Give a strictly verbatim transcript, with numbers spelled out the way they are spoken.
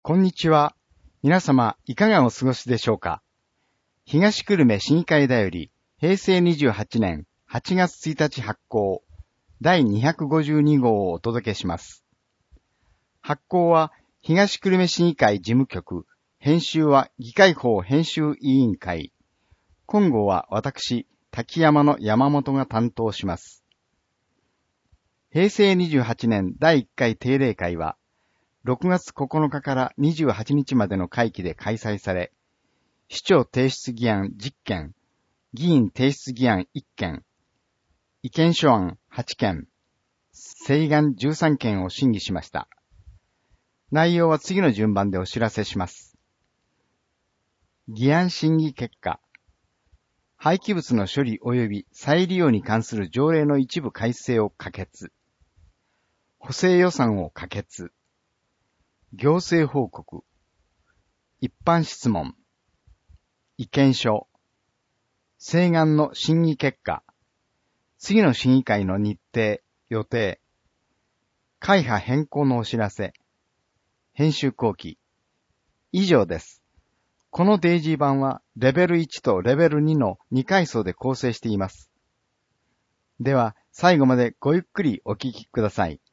こんにちは。皆様、いかがお過ごしでしょうか。東久留米市議会だより、へいせいにじゅうはちねんはちがつついたち発行、だいにひゃくごじゅうにごうをお届けします。発行は、東久留米市議会事務局、編集は議会法編集委員会。今号は私、滝山の山本が担当します。へいせいにじゅうはちねんだいいっかい定例会は、ろくがつここのかからにじゅうはちにちまでの会期で開催され、市長提出議案じゅっけん、議員提出議案いっけん、意見書案はちけん、請願じゅうさんけんを審議しました。内容は次の順番でお知らせします。議案審議結果、廃棄物の処理及び再利用に関する条例の一部改正を可決、補正予算を可決、行政報告、一般質問、意見書、請願の審議結果、次の審議会の日程、予定、会派変更のお知らせ、編集後期、以上です。このデイジー版はレベルいちとレベルにのにかいそうで構成しています。では、最後までごゆっくりお聞きください。